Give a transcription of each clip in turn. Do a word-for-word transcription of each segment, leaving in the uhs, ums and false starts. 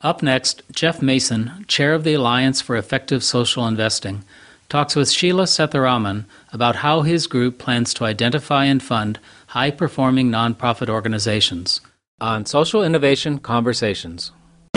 Up next, Jeff Mason, chair of the Alliance for Effective Social Investing, talks with Sheila Sethuraman about how his group plans to identify and fund high-performing nonprofit organizations on Social Innovation Conversations.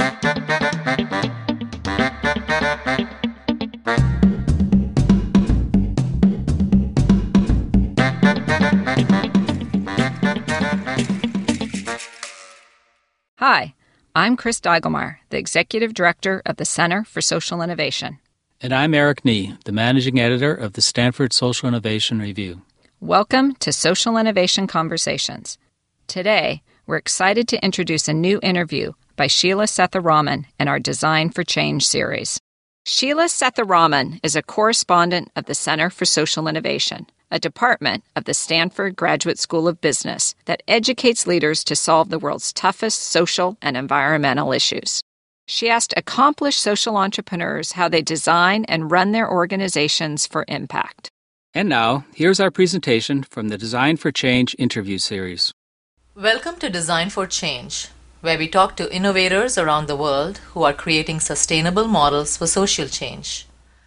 Hi, I'm Chris Daigelmeyer, the Executive Director of the Center for Social Innovation. And I'm Eric Nee, the Managing Editor of the Stanford Social Innovation Review. Welcome to Social Innovation Conversations. Today, we're excited to introduce a new interview by Sheila Sethuraman in our Design for Change series. Sheila Sethuraman is a correspondent of the Center for Social Innovation, a department of the Stanford Graduate School of Business that educates leaders to solve the world's toughest social and environmental issues. She asked accomplished social entrepreneurs how they design and run their organizations for impact. And now, here's our presentation from the Design for Change interview series. Welcome to Design for Change, where we talk to innovators around the world who are creating sustainable models for social change.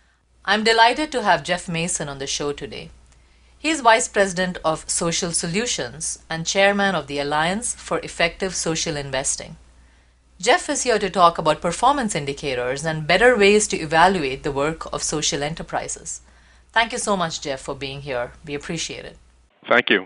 I'm delighted to have Jeff Mason on the show today. He is Vice President of Social Solutions and Chairman of the Alliance for Effective Social Investing. Jeff is here to talk about performance indicators and better ways to evaluate the work of social enterprises. Thank you so much, Jeff, for being here. We appreciate it. Thank you.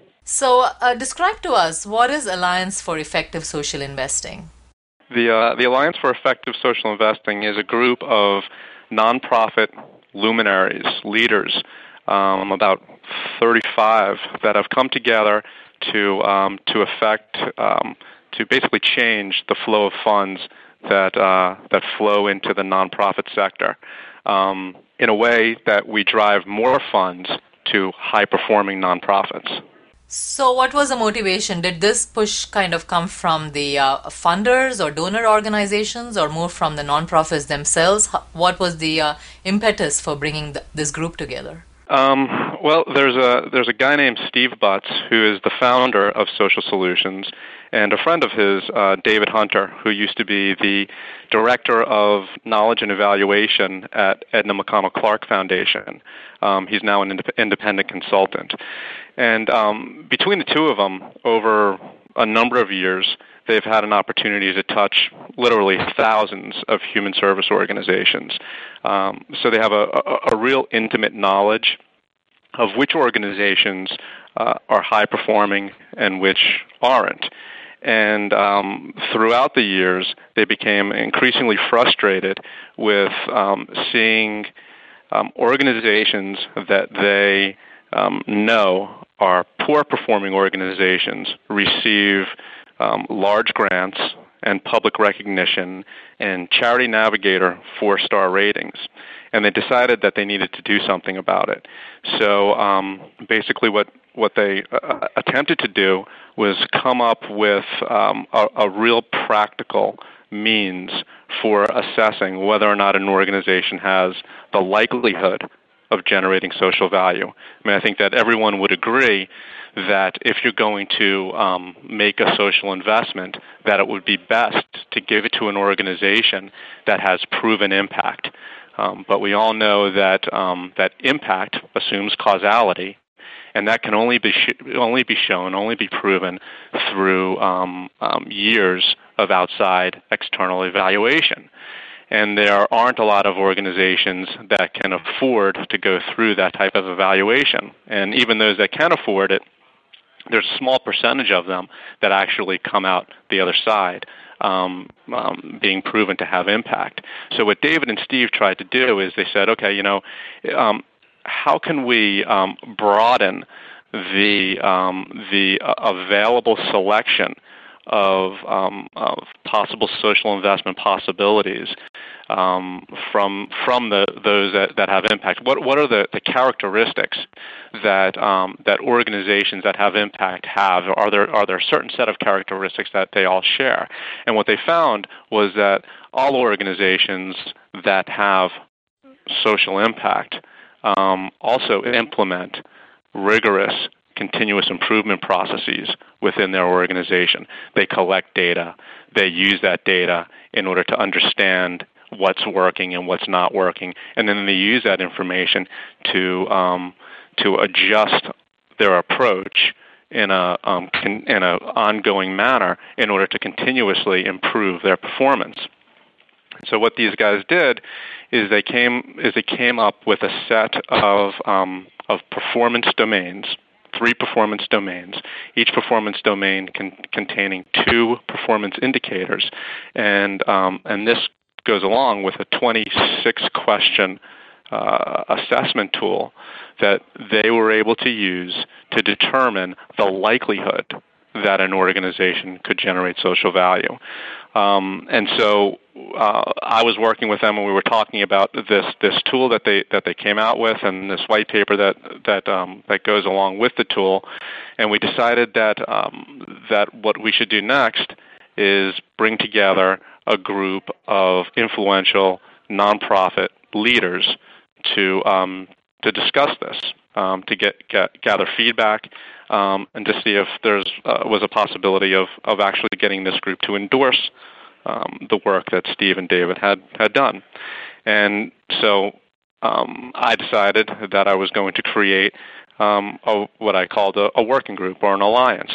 So, uh, describe to us, what is Alliance for Effective Social Investing? The, uh, the Alliance for Effective Social Investing is a group of nonprofit luminaries, leaders, um, about thirty-five that have come together to um, to affect um, to basically change the flow of funds that uh, that flow into the nonprofit sector um, in a way that we drive more funds to high-performing nonprofits. So what was the motivation? Did this push kind of come from the uh, funders or donor organizations or more from the nonprofits themselves? What was the uh, impetus for bringing the, this group together? Um, well, there's a there's a guy named Steve Butts who is the founder of Social Solutions, and a friend of his, uh, David Hunter, who used to be the director of knowledge and evaluation at Edna McConnell Clark Foundation. Um, he's now an indep- independent consultant, and um, between the two of them, over a number of years, they've had an opportunity to touch literally thousands of human service organizations. Um, so they have a, a, a real intimate knowledge of which organizations uh, are high-performing and which aren't. And um, throughout the years, they became increasingly frustrated with um, seeing um, organizations that they um, know are poor-performing organizations receive Um, large grants and public recognition and Charity Navigator four-star ratings. And they decided that they needed to do something about it. So um, basically what, what they uh, attempted to do was come up with um, a, a real practical means for assessing whether or not an organization has the likelihood of generating social value. I mean, I think that everyone would agree that if you're going to um, make a social investment, that it would be best to give it to an organization that has proven impact. Um, but we all know that um, that impact assumes causality, and that can only be sh- only be shown, only be proven through um, um, years of outside external evaluation. And there aren't a lot of organizations that can afford to go through that type of evaluation. And even those that can afford it, there's a small percentage of them that actually come out the other side, um, um, being proven to have impact. So what David and Steve tried to do is they said, okay, you know, um, how can we um, broaden the um, the uh, available selection of, um, of possible social investment possibilities um, from from the those that, that have impact? What what are the, the characteristics that um, that organizations that have impact have? Are there are there a certain set of characteristics that they all share? And what they found was that all organizations that have social impact um, also implement rigorous continuous improvement processes within their organization. They collect data. They use that data in order to understand what's working and what's not working, and then they use that information to um, to adjust their approach in a um, con- in an ongoing manner in order to continuously improve their performance. So what these guys did is they came is they came up with a set of um, of performance domains, three performance domains, each performance domain con- containing two performance indicators, and um, and this goes along with a twenty-six question uh, assessment tool that they were able to use to determine the likelihood that an organization could generate social value. Um, and so uh, I was working with them, and we were talking about this this tool that they that they came out with, and this white paper that that um, that goes along with the tool. And we decided that um, that what we should do next is bring together a group of influential nonprofit leaders to um, to discuss this, um, to get, get gather feedback, um, and to see if there uh, was a possibility of, of actually getting this group to endorse um, the work that Steve and David had, had done. And so um, I decided that I was going to create um, a, what I called a, a working group or an alliance,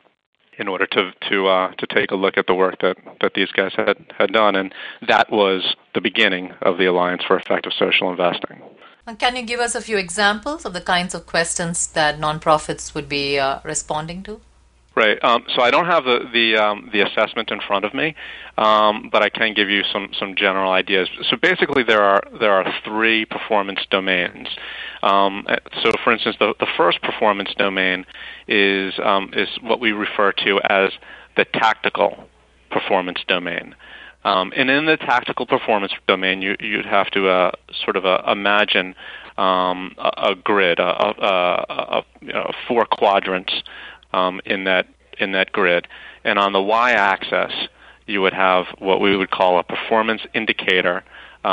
in order to to uh, to take a look at the work that, that these guys had, had done. And that was the beginning of the Alliance for Effective Social Investing. And can you give us a few examples of the kinds of questions that nonprofits would be uh, responding to? Right. Um, so I don't have the the, um, the assessment in front of me, um, but I can give you some, some general ideas. So basically, there are there are three performance domains. Um, so, for instance, the, the first performance domain is um, is what we refer to as the tactical performance domain. Um, and in the tactical performance domain, you, you'd have to uh, sort of uh, imagine um, a, a grid, a, a, a, you know, four quadrants um, in that in that grid. And on the y-axis, you would have what we would call a performance indicator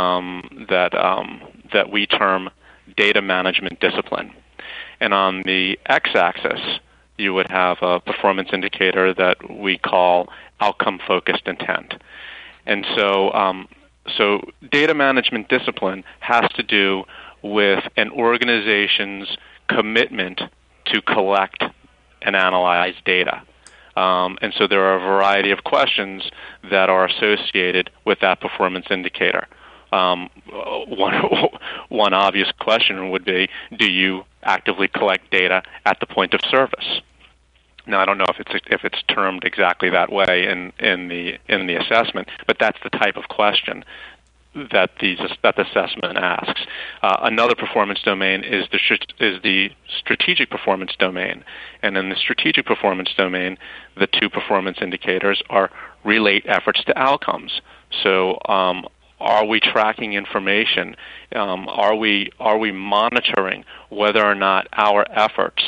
um, that um, that we term data management discipline. And on the x-axis, you would have a performance indicator that we call outcome-focused intent. And so, um, so data management discipline has to do with an organization's commitment to collect and analyze data. Um, and so there are a variety of questions that are associated with that performance indicator. Um, one, one obvious question would be, do you actively collect data at the point of service? Now, I don't know if it's if it's termed exactly that way in, in the in the assessment, but that's the type of question that the that the assessment asks. Uh, another performance domain is the is the strategic performance domain, and in the strategic performance domain, the two performance indicators are relate efforts to outcomes. So, um, are we tracking information? Um, are we are we monitoring whether or not our efforts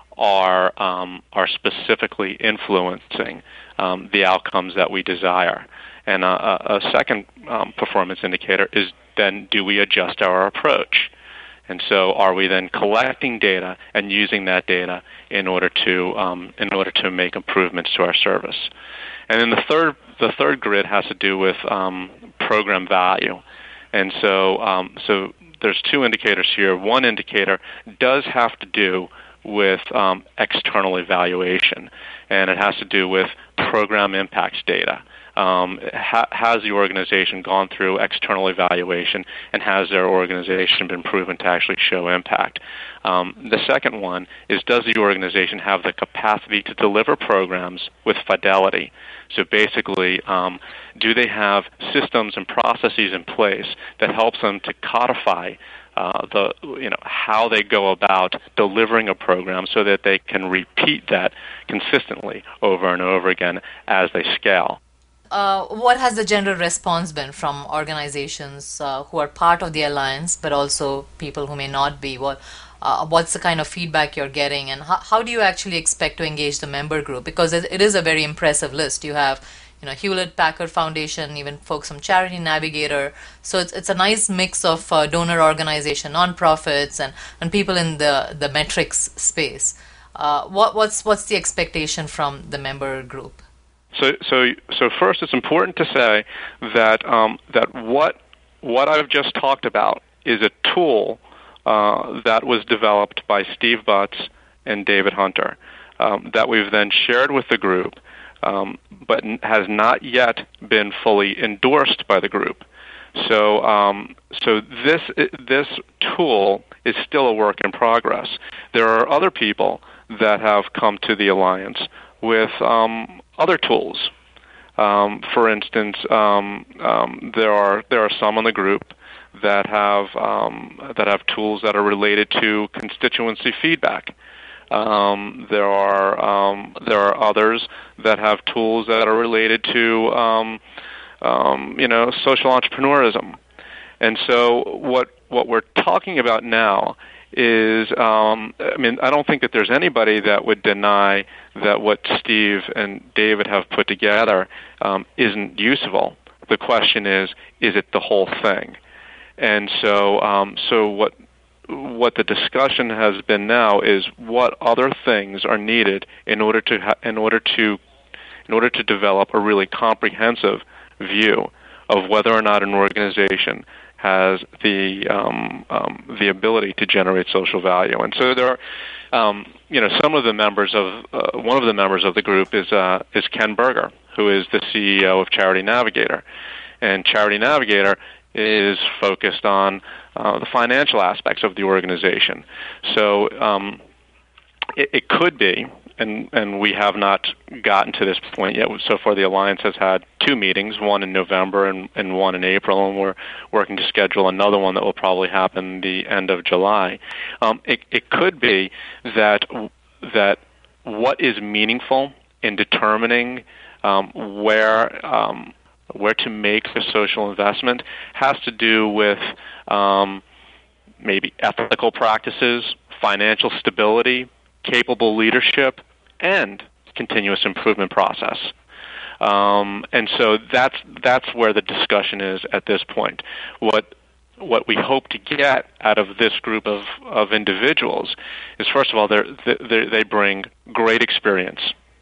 are um, are specifically influencing um, the outcomes that we desire? And a, a second um, performance indicator is then, do we adjust our approach? And so, are we then collecting data and using that data in order to um, in order to make improvements to our service? And then the third the third grid has to do with um, program value. And so, um, so there's two indicators here. One indicator does have to do with um, external evaluation, and it has to do with program impacts data. Um, ha- has the organization gone through external evaluation, and has their organization been proven to actually show impact? Um, the second one is, does the organization have the capacity to deliver programs with fidelity? So basically, um, do they have systems and processes in place that helps them to codify Uh, the you know how they go about delivering a program so that they can repeat that consistently over and over again as they scale? Uh, what has the general response been from organizations uh, who are part of the alliance, but also people who may not be? What uh, what's the kind of feedback you're getting, and how, how do you actually expect to engage the member group? Because it, it is a very impressive list. You have you know, Hewlett-Packard Foundation, even folks from Charity Navigator. So it's it's a nice mix of uh, donor organization, nonprofits, and, and people in the, the metrics space. Uh, what, what's what's the expectation from the member group? So, so, so first, it's important to say that um, that what what I've just talked about is a tool uh, that was developed by Steve Butts and David Hunter um, that we've then shared with the group, um, but has not yet been fully endorsed by the group. So, um, so this this tool is still a work in progress. There are other people that have come to the Alliance with um, other tools. Um, for instance, um, um, there are there are some in the group that have um, that have tools that are related to constituency feedback. Um, there are um, there are others that have tools that are related to um, um, you know social entrepreneurism. And so what what we're talking about now is, um, I mean, I don't think that there's anybody that would deny that what Steve and David have put together um, isn't useful. The question is, is it the whole thing? And so, um, so what what the discussion has been now is what other things are needed in order to ha- in order to in order to develop a really comprehensive view of whether or not an organization has the um, um, the ability to generate social value. And so there are, um, you know, some of the members of uh, one of the members of the group is uh, is Ken Berger, who is the C E O of Charity Navigator, and Charity Navigator is focused on uh, the financial aspects of the organization. So um, it, it could be. And, and we have not gotten to this point yet. So far, the Alliance has had two meetings, one in November and, and one in April, and we're working to schedule another one that will probably happen the end of July. Um, it, it could be that that what is meaningful in determining um, where um, where to make a social investment has to do with um, maybe ethical practices, financial stability, capable leadership, and continuous improvement process. Um, and so that's that's where the discussion is at this point. What what we hope to get out of this group of, of individuals is, first of all, they're, they're, they bring great experience,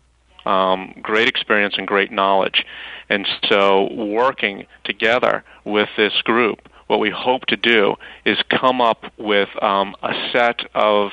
um, great experience and great knowledge. And so working together with this group, what we hope to do is come up with um, a set of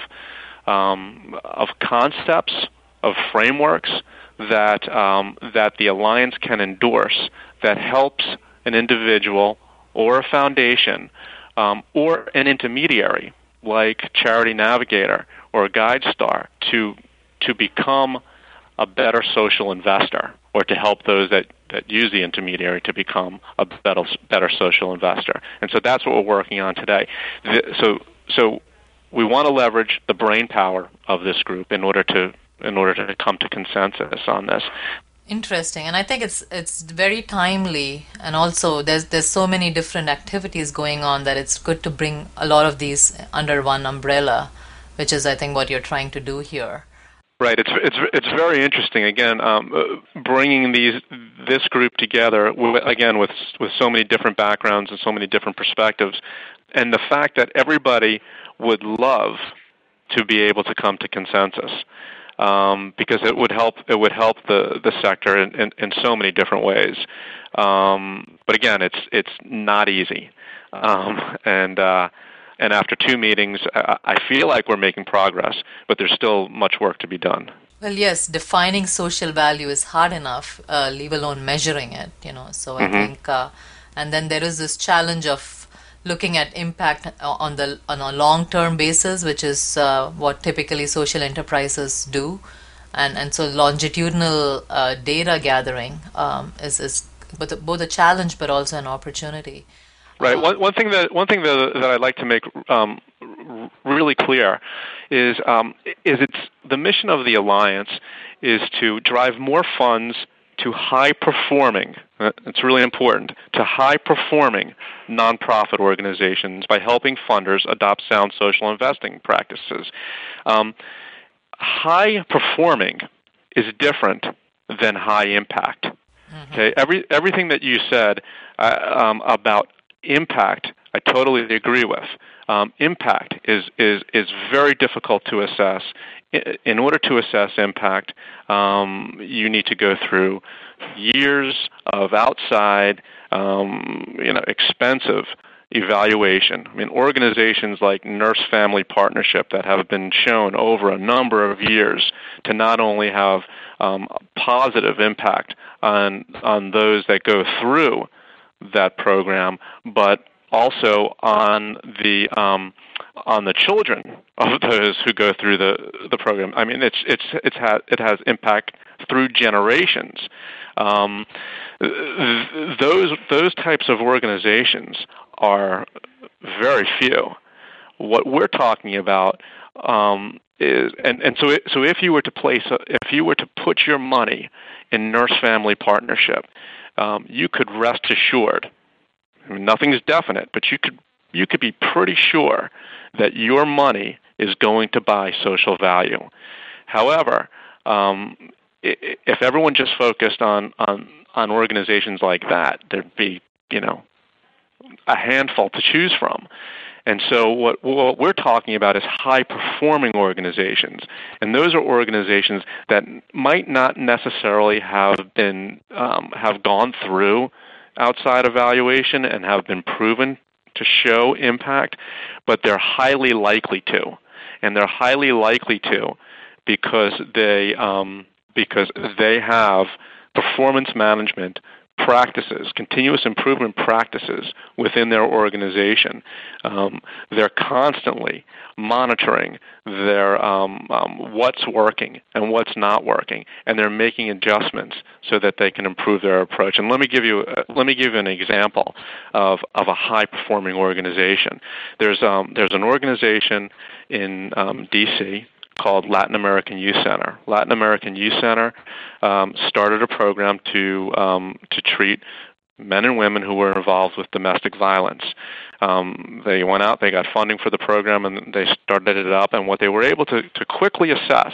Um, of concepts, of frameworks that um, that the Alliance can endorse that helps an individual or a foundation um, or an intermediary like Charity Navigator or GuideStar to to become a better social investor, or to help those that, that use the intermediary to become a better better social investor. And so that's what we're working on today. The, so so. We want to leverage the brain power of this group in order to in order to come to consensus on this. Interesting, and I think it's it's very timely, and also there's there's so many different activities going on that it's good to bring a lot of these under one umbrella, which is I think what you're trying to do here. Right. It's it's it's very interesting. Again, um, bringing these this group together again with with so many different backgrounds and so many different perspectives, and the fact that everybody would love to be able to come to consensus, um, because it would help. It would help the, the sector in, in, in so many different ways. Um, but again, it's it's not easy, um, and uh, and after two meetings, I, I feel like we're making progress, but there's still much work to be done. Well, yes, defining social value is hard enough, uh, leave alone measuring it. You know, so I mm-hmm. think, uh, and then there is this challenge of looking at impact on the on a long-term basis, which is uh, what typically social enterprises do, and and so longitudinal uh, data gathering um, is is both both a challenge but also an opportunity. Right. Um, one one thing that one thing that that I'd like to make um, really clear is um, is it's the mission of the Alliance is to drive more funds to high-performing, it's really important, to high-performing nonprofit organizations by helping funders adopt sound social investing practices. Um, high-performing is different than high-impact. Mm-hmm. Okay, every everything that you said uh, um, about impact, I totally agree with. Um, impact is, is is very difficult to assess in order to assess impact, um, you need to go through years of outside, um, you know, expensive evaluation. I mean, organizations like Nurse Family Partnership that have been shown over a number of years to not only have um, positive impact on on those that go through that program, but also on the um, on the children of those who go through the the program. I mean, it's it's it's ha- it has impact through generations. Um, th- those those types of organizations are very few. What we're talking about um, is, and, and so it, so if you were to place, a, if you were to put your money in Nurse Family Partnership, um, you could rest assured. I mean, nothing's definite, but you could you could be pretty sure that your money is going to buy social value. However, um, if everyone just focused on, on on organizations like that, there'd be, you know, a handful to choose from. And so what, what we're talking about is high-performing organizations. And those are organizations that might not necessarily have been um, have gone through outside evaluation and have been proven to show impact, but they're highly likely to. And they're highly likely to because they um, because they have performance management practices, continuous improvement practices within their organization. Um, they're constantly monitoring their um, um, what's working and what's not working, and they're making adjustments so that they can improve their approach. And let me give you uh, let me give you an example of of a high performing organization. There's um, there's an organization in um, D C called Latin American Youth Center. Latin American Youth Center um, started a program to um, to treat men and women who were involved with domestic violence. Um, they went out, they got funding for the program, and they started it up. And what they were able to, to quickly assess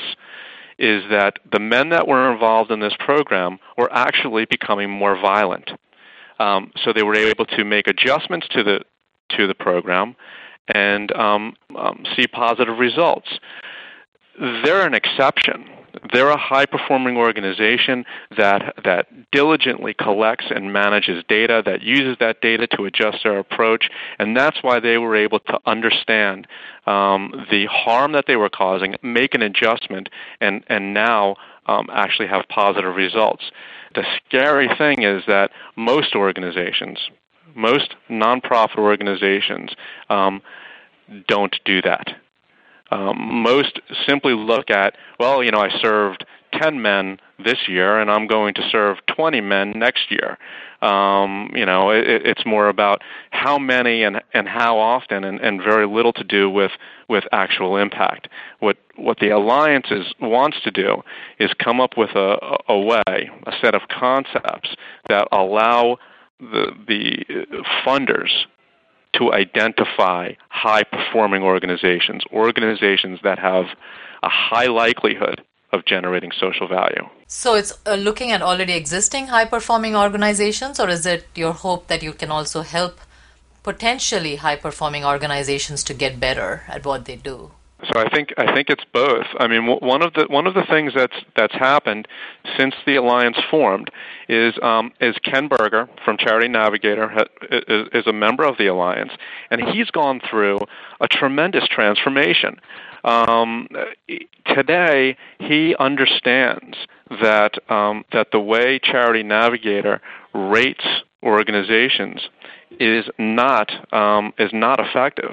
is that the men that were involved in this program were actually becoming more violent. Um, so they were able to make adjustments to the to the program and um, um, see positive results. They're an exception. They're a high-performing organization that that diligently collects and manages data, that uses that data to adjust their approach, and that's why they were able to understand um, the harm that they were causing, make an adjustment, and, and now um, actually have positive results. The scary thing is that most organizations, most nonprofit organizations, um, don't do that. Um, most simply look at, well, you know, I served ten men this year, and I'm going to serve twenty men next year. Um, you know, it, it's more about how many and, and how often, and, and very little to do with, with actual impact. What what the Alliance is, wants to do is come up with a, a way, a set of concepts that allow the the funders to identify high-performing organizations, organizations that have a high likelihood of generating social value. So it's uh, looking at already existing high-performing organizations, or is it your hope that you can also help potentially high-performing organizations to get better at what they do? So I think I think it's both. I mean, one of the one of the things that's that's happened since the Alliance formed is um, is Ken Berger from Charity Navigator ha, is, is a member of the Alliance, and he's gone through a tremendous transformation. Um, today, he understands that um, that the way Charity Navigator rates organizations is not um, is not effective.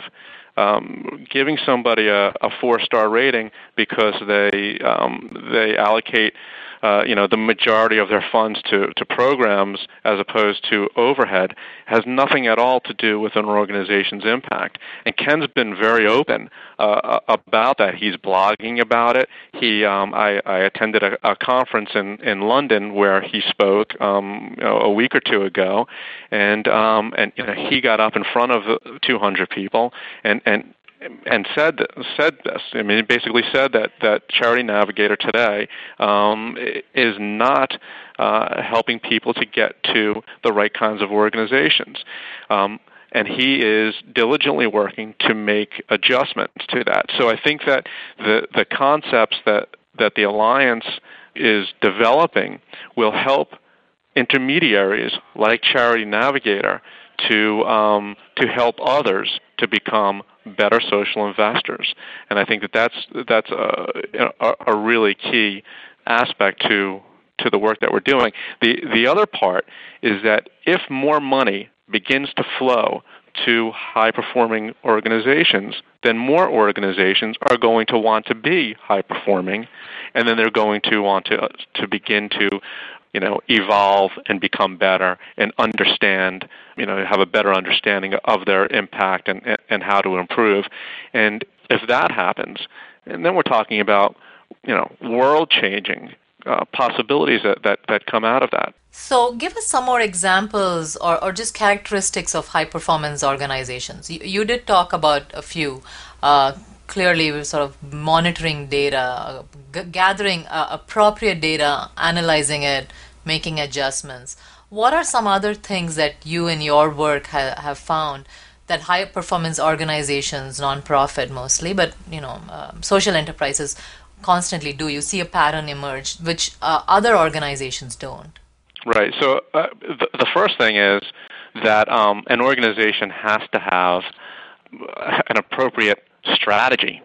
Um, giving somebody a, a four-star rating because they um, they allocate uh, you know the majority of their funds to, to programs as opposed to overhead has nothing at all to do with an organization's impact. And Ken's been very open uh, about that. He's blogging about it. He um, I, I attended a, a conference in, in London where he spoke um, you know, a week or two ago, and um, and you know, he got up in front of two hundred people and and and said said this. I mean, he basically said that, that Charity Navigator today um, is not uh, helping people to get to the right kinds of organizations. Um, and he is diligently working to make adjustments to that. So I think that the the concepts that, that the Alliance is developing will help intermediaries like Charity Navigator to um, to help others to become better social investors. And I think that that's that's a, a, a really key aspect to to the work that we're doing. The the other part is that if more money begins to flow to high-performing organizations, then more organizations are going to want to be high-performing, and then they're going to want to to begin to, you know, evolve and become better and understand, you know, have a better understanding of their impact and and how to improve. And if that happens, and then we're talking about, you know, world-changing uh, possibilities that, that, that come out of that. So give us some more examples or, or just characteristics of high-performance organizations. You, you did talk about a few. Uh, clearly, we're sort of monitoring data, g- gathering uh, appropriate data, analyzing it, making adjustments. What are some other things that you in your work ha- have found that high-performance organizations, nonprofit mostly, but you know, uh, social enterprises constantly do? You see a pattern emerge, which uh, other organizations don't. Right. So uh, the, the first thing is that um, an organization has to have an appropriate strategy.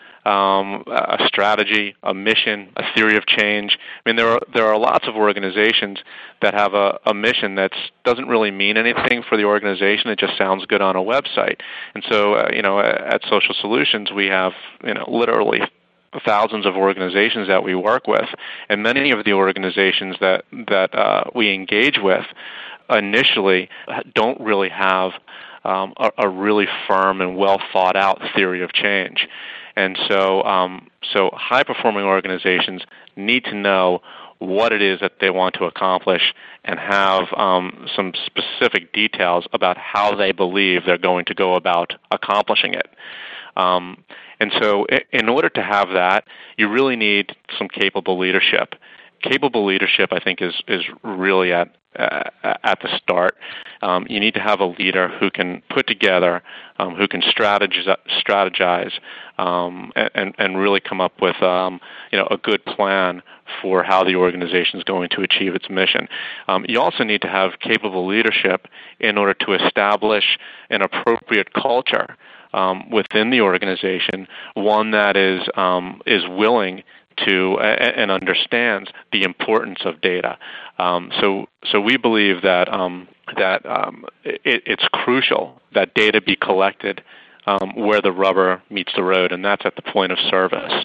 Um, a strategy, a mission, a theory of change. I mean, there are there are lots of organizations that have a, a mission that doesn't really mean anything for the organization. It just sounds good on a website. And so, uh, you know, at Social Solutions, we have, you know, literally thousands of organizations that we work with, and many of the organizations that that uh, we engage with initially don't really have um, a, a really firm and well thought out theory of change. And so, um, so high-performing organizations need to know what it is that they want to accomplish and have um, some specific details about how they believe they're going to go about accomplishing it. Um, and so in order to have that, you really need some capable leadership. Capable leadership, I think, is, is really at uh, at the start. Um, you need to have a leader who can put together, um, who can strategize, strategize um, and, and really come up with um, you know, a good plan for how the organization is going to achieve its mission. Um, you also need to have capable leadership in order to establish an appropriate culture um, within the organization, one that is um, is willing to uh, and understands the importance of data. Um, so, so we believe that um, that um, it, it's crucial that data be collected um, where the rubber meets the road, and that's at the point of service,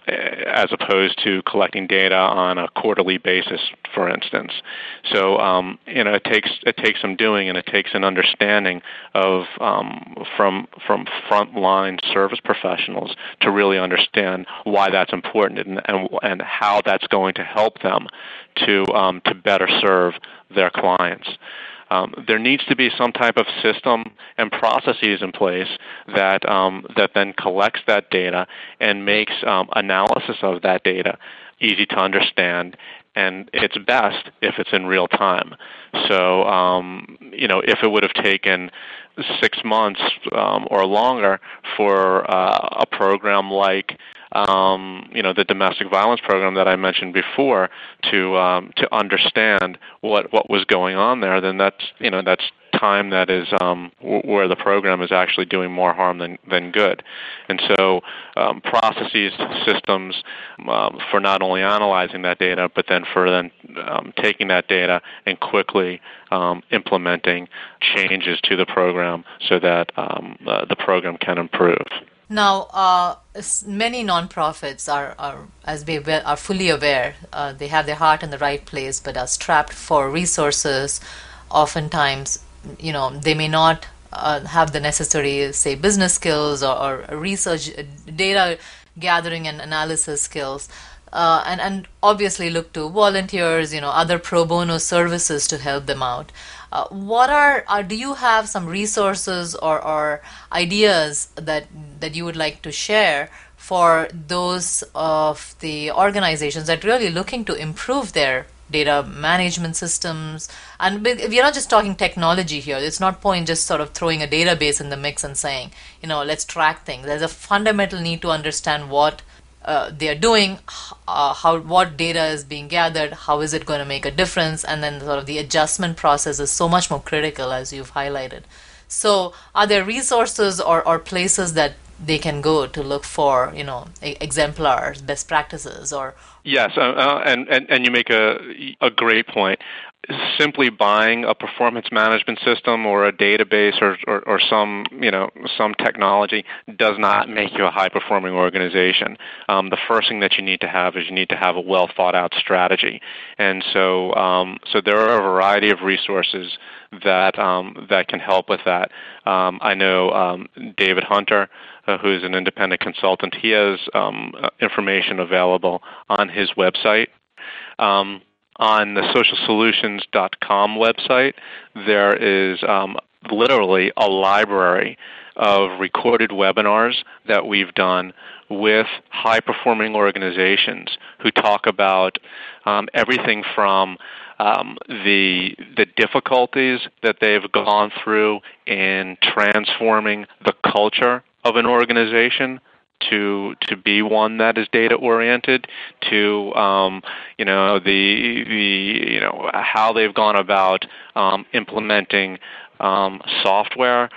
as opposed to collecting data on a quarterly basis, for instance. So, um, you know, it takes it takes some doing, and it takes an understanding of um, from from frontline service professionals to really understand why that's important and and, and how that's going to help them to um, to better serve their clients. Um, there needs to be some type of system and processes in place that um, that then collects that data and makes um, analysis of that data easy to understand, and it's best if it's in real time. So, um, you know, if it would have taken six months um, or longer for uh, a program like Um, you know, the domestic violence program that I mentioned before to um, to understand what what was going on there, then that's you know that's time that is um, w- where the program is actually doing more harm than than good. And so um, processes, systems um, for not only analyzing that data, but then for then um, taking that data and quickly um, implementing changes to the program so that um, uh, the program can improve. Now, uh, many nonprofits are, are as we are fully aware, uh, they have their heart in the right place, but are strapped for resources. Oftentimes, you know, they may not uh, have the necessary, say, business skills or, or research, data gathering and analysis skills, uh, and and obviously look to volunteers, you know, other pro bono services to help them out. Uh, what are, are do you have some resources or, or ideas that that you would like to share for those of the organizations that really looking to improve their data management systems, And we're not just talking technology here. It's not point just sort of throwing a database in the mix and saying, you know, let's track things. There's a fundamental need to understand what uh, they're doing, uh, how what data is being gathered, how is it going to make a difference, and then sort of the adjustment process is so much more critical, as you've highlighted. So are there resources or, or places that they can go to look for, you know, exemplars, best practices, or? Yes, uh, uh, and, and and you make a a great point. Simply buying a performance management system or a database or, or, or some you know some technology does not make you a high performing organization. Um, the first thing that you need to have is you need to have a well thought out strategy, and so um, so there are a variety of resources that um, that can help with that. Um, I know um, David Hunter, uh, who is an independent consultant. He has um, information available on his website. Um, on the social solutions dot com website, there is um, literally a library of recorded webinars that we've done with high-performing organizations who talk about um, everything from um, the the difficulties that they've gone through in transforming the culture of an organization to to be one that is data oriented, to um, you know the the you know how they've gone about um, implementing um, software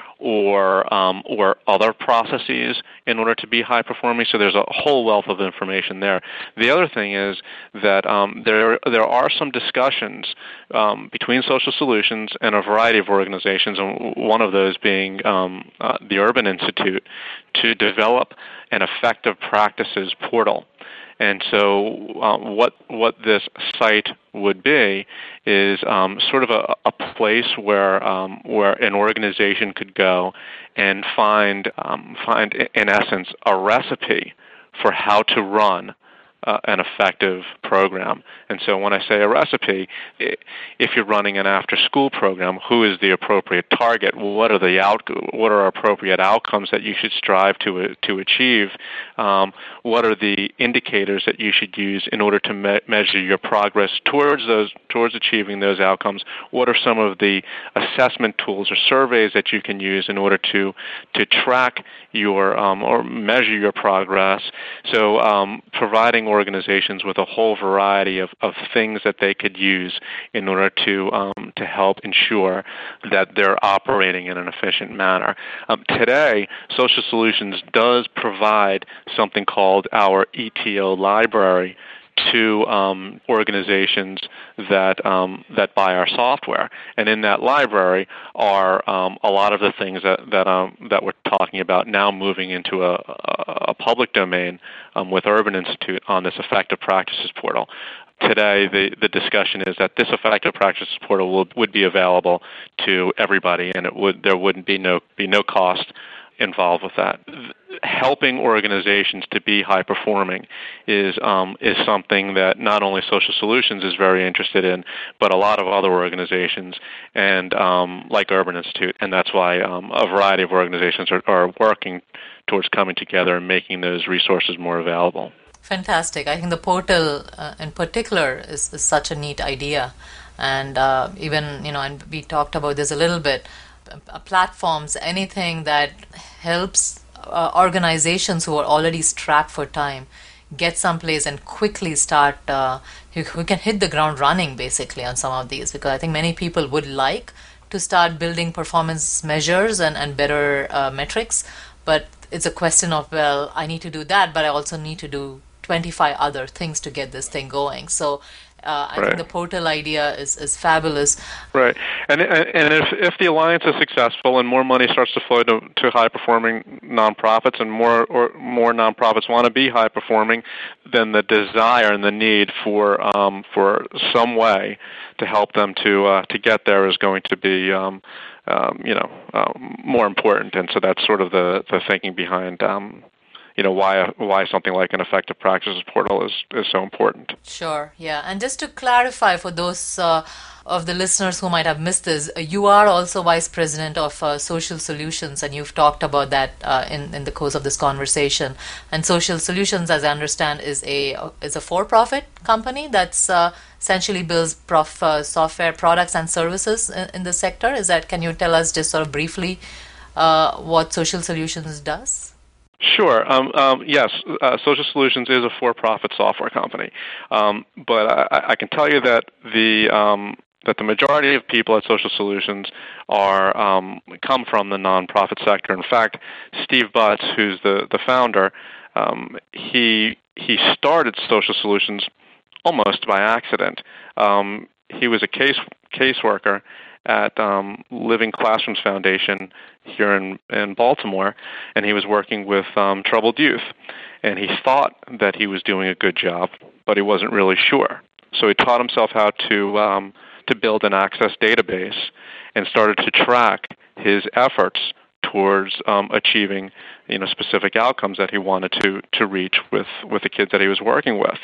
or um, or other processes in order to be high performing. So there's a whole wealth of information there. The other thing is that um, there there are some discussions um, between Social Solutions and a variety of organizations, and one of those being um, uh, the Urban Institute, to develop an effective practices portal. And so uh, what what this site would be is um, sort of a, a place where um, where an organization could go and find um, find in essence a recipe for how to run Uh, an effective program. And so when I say a recipe, if you're running an after-school program, who is the appropriate target? What are the out what are appropriate outcomes that you should strive to uh, to achieve? Um, what are the indicators that you should use in order to me- measure your progress towards those towards achieving those outcomes? What are some of the assessment tools or surveys that you can use in order to to track your um, or measure your progress? So um, providing organizations with a whole variety of, of things that they could use in order to um, to help ensure that they're operating in an efficient manner. Um, today, Social Solutions does provide something called our E T O library to um, organizations that um, that buy our software, and in that library are um, a lot of the things that that um, that we're talking about now moving into a, a public domain um, with Urban Institute on this effective practices portal. Today, the, the discussion is that this effective practices portal will, would be available to everybody, and it would there wouldn't be no be no cost involved with that. Helping organizations to be high performing is um, is something that not only Social Solutions is very interested in, but a lot of other organizations, and um, like Urban Institute, and that's why um, a variety of organizations are, are working towards coming together and making those resources more available. Fantastic. I think the portal uh, in particular is, is such a neat idea, and uh, even you know, and we talked about this a little bit. Uh, platforms, anything that helps uh, organizations who are already strapped for time get someplace and quickly start, uh, who, who can hit the ground running basically on some of these, because I think many people would like to start building performance measures and, and better uh, metrics, but it's a question of, well, I need to do that, but I also need to do twenty-five other things to get this thing going. So Uh, I right. think the portal idea is, is fabulous. Right, and and if if the alliance is successful and more money starts to flow to, to high performing nonprofits, and more or more nonprofits want to be high performing, then the desire and the need for um, for some way to help them to uh, to get there is going to be um, um, you know um, more important, and so that's sort of the the thinking behind. Um, You know why why something like an effective practices portal is, is so important. Sure, yeah, and just to clarify for those uh, of the listeners who might have missed this, you are also Vice President of uh, Social Solutions, and you've talked about that uh, in, in the course of this conversation. And Social Solutions, as I understand, is a is a for-profit company that's uh, essentially builds prof, uh, software products and services in, in the sector. Is that? Can you tell us just sort of briefly uh, what Social Solutions does? Sure. Um, um, yes, uh, Social Solutions is a for-profit software company, um, but I, I can tell you that the um, that the majority of people at Social Solutions are um, come from the nonprofit sector. In fact, Steve Butts, who's the the founder, um, he he started Social Solutions almost by accident. Um, he was a case caseworker at um, Living Classrooms Foundation here in, in Baltimore, and he was working with um, troubled youth. And he thought that he was doing a good job, but he wasn't really sure. So he taught himself how to um, to build an Access database and started to track his efforts towards um, achieving, you know, specific outcomes that he wanted to to reach with, with the kids that he was working with.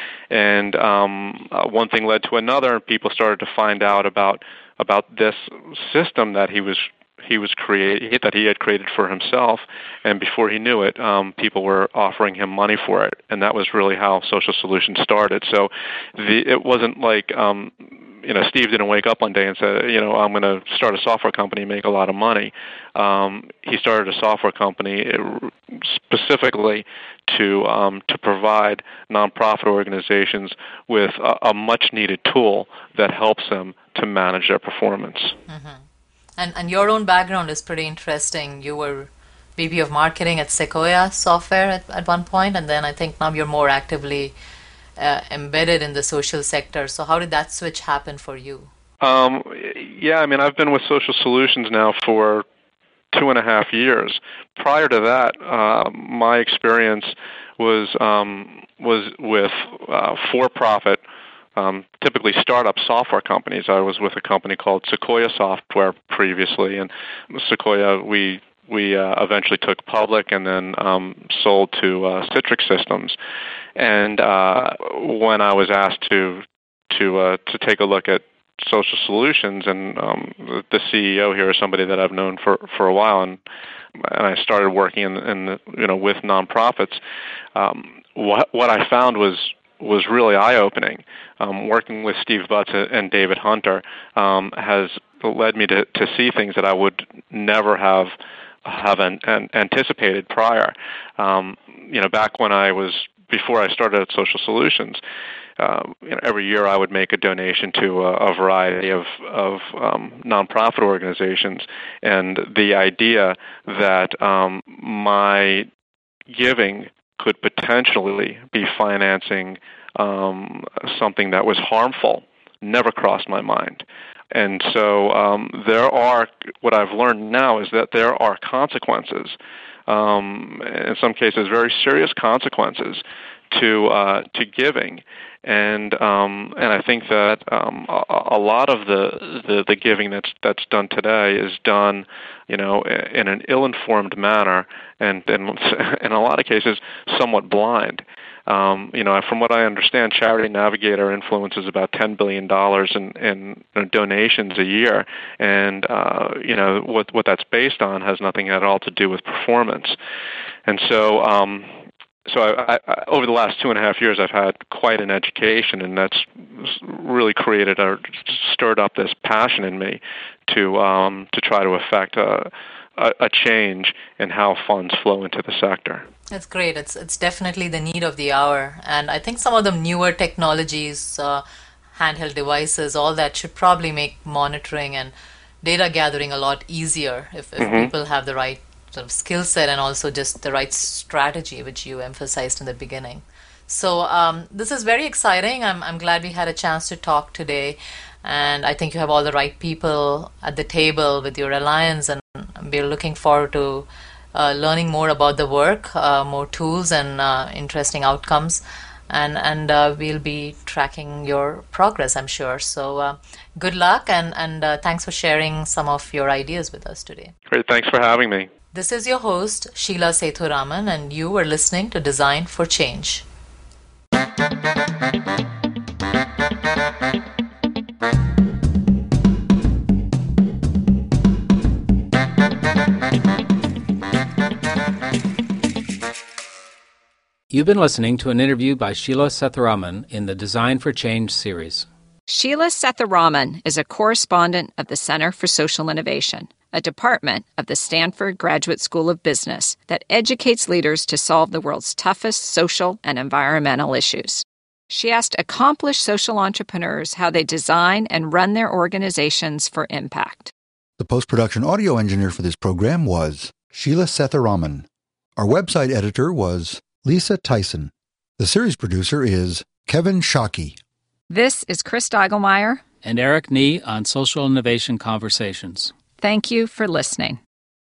And um, uh, one thing led to another, and people started to find out about about this system that he was he was create that he had created for himself, and before he knew it, um, people were offering him money for it, and that was really how Social Solutions started. So, the, it wasn't like um, you know Steve didn't wake up one day and say, you know, I'm going to start a software company and make a lot of money. Um, he started a software company specifically to um, to provide nonprofit organizations with a, a much-needed tool that helps them to manage their performance. Mm-hmm. And and your own background is pretty interesting. You were V P of Marketing at Sequoia Software at, at one point, and then I think now you're more actively uh, embedded in the social sector. So how did that switch happen for you? Um, yeah, I mean, I've been with Social Solutions now for two and a half years. Prior to that, uh, my experience was um, was with uh, for-profit, Um, typically startup software companies. I was with a company called Sequoia Software previously, and Sequoia we we uh, eventually took public and then um, sold to uh, Citrix Systems. And uh, when I was asked to to uh, to take a look at Social Solutions, and um, the C E O here is somebody that I've known for, for a while, and and I started working in, in the, you know with nonprofits. Um, what what I found was was really eye-opening. Um, working with Steve Butts and David Hunter um, has led me to, to see things that I would never have have an, an anticipated prior. Um, you know, back when I was before I started at Social Solutions, uh, you know, every year I would make a donation to a, a variety of of um, nonprofit organizations, and the idea that um, my giving could potentially be financing um, something that was harmful never crossed my mind. And so um, there are, what I've learned now is that there are consequences, um, in some cases very serious consequences to uh, to giving. And um, and I think that um, a, a lot of the, the, the giving that's that's done today is done, you know, in an ill-informed manner, and, and in a lot of cases, somewhat blind. Um, you know, from what I understand, Charity Navigator influences about ten billion dollars in, in donations a year, and uh, you know what what that's based on has nothing at all to do with performance. And so. Um, So I, I, over the last two and a half years, I've had quite an education, and that's really created or stirred up this passion in me to um, to try to affect a, a, a change in how funds flow into the sector. That's great. It's it's definitely the need of the hour, and I think some of the newer technologies, uh, handheld devices, all that should probably make monitoring and data gathering a lot easier if, if Mm-hmm. people have the right sort of skill set and also just the right strategy, which you emphasized in the beginning. So um, this is very exciting. I'm I'm glad we had a chance to talk today, and I think you have all the right people at the table with your alliance, and we're looking forward to uh, learning more about the work, uh, more tools, and uh, interesting outcomes, and and uh, we'll be tracking your progress, I'm sure. So uh, good luck, and and uh, thanks for sharing some of your ideas with us today. Great, thanks for having me. This is your host, Sheila Sethuraman, and you were listening to Design for Change. You've been listening to an interview by Sheila Sethuraman in the Design for Change series. Sheila Sethuraman is a correspondent of the Center for Social Innovation, a department of the Stanford Graduate School of Business that educates leaders to solve the world's toughest social and environmental issues. She asked accomplished social entrepreneurs how they design and run their organizations for impact. The post-production audio engineer for this program was Sheila Sethuraman. Our website editor was Lisa Tyson. The series producer is Kevin Shockey. This is Chris Deigelmeyer And Eric Nee on Social Innovation Conversations. Thank you for listening.